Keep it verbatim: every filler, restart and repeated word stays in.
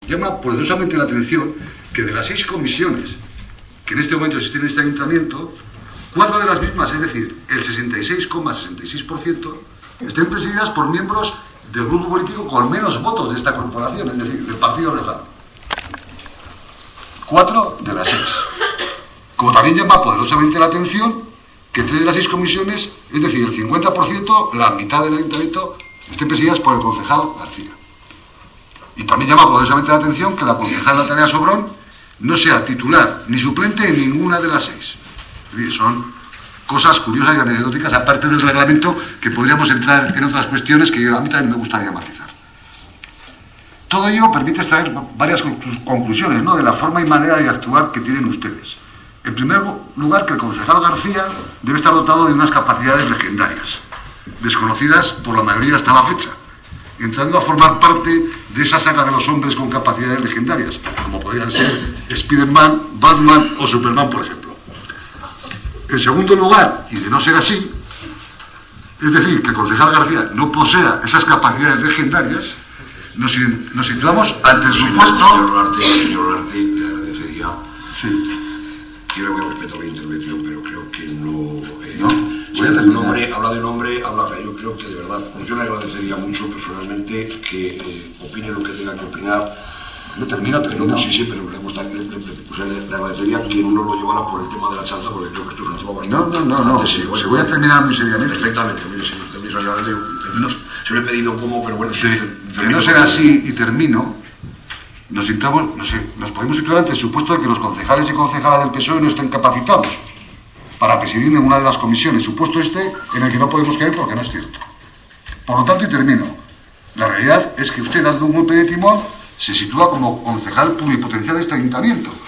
llama poderosamente la atención que de las seis comisiones que en este momento existen en este ayuntamiento, cuatro de las mismas, es decir, el sesenta y seis coma sesenta y seis por ciento, estén presididas por miembros del grupo político con menos votos de esta corporación, es decir, del Partido Riojano. Cuatro de las seis. Como también llama poderosamente la atención que tres de las seis comisiones, es decir, el cincuenta por ciento, la mitad del ayuntamiento, estén presididas por el concejal García. Y también llama poderosamente la atención que la concejal Natalia Sobrón no sea titular ni suplente en ninguna de las seis. Es decir, son cosas curiosas y anecdóticas, aparte del reglamento, que podríamos entrar en otras cuestiones que a mí también me gustaría matizar. Todo ello permite extraer varias conclusiones, ¿no?, de la forma y manera de actuar que tienen ustedes. En primer lugar, que el concejal García debe estar dotado de unas capacidades legendarias, desconocidas por la mayoría hasta la fecha, entrando a formar parte de esa saga de los hombres con capacidades legendarias, como podrían ser Spiderman, Batman o Superman, por ejemplo. En segundo lugar, y de no ser así, es decir, que el concejal García no posea esas capacidades legendarias, nos, nos situamos ante el supuesto... Señor Olarte, señor Olarte, le agradecería... Sí. Quiero que respeto la intervención, pero creo que no... Eh, ¿No? Voy a un hombre, habla de un hombre, habla... Yo creo que de verdad, yo le agradecería mucho personalmente que eh, opine lo que tenga que opinar. No termina, pero no. Sí, sí, pero le, gustaría, le, le, pues le, le agradecería que no lo llevara por el tema de la chanza, porque creo que esto es un tema bastante... No, no, no, no. Sí, se voy a terminar muy seriamente. Perfectamente, mire, señor, señor, se lo he pedido como, pero bueno... Sí, de no ser así, y termino, nos, situamos, no sé, nos podemos situar ante el supuesto de que los concejales y concejalas del P S O E no estén capacitados para presidir ninguna de las comisiones, supuesto este en el que no podemos creer porque no es cierto. Por lo tanto, y termino, la realidad es que usted, dando un golpe de timón, se sitúa como concejal pluripotencial de este ayuntamiento.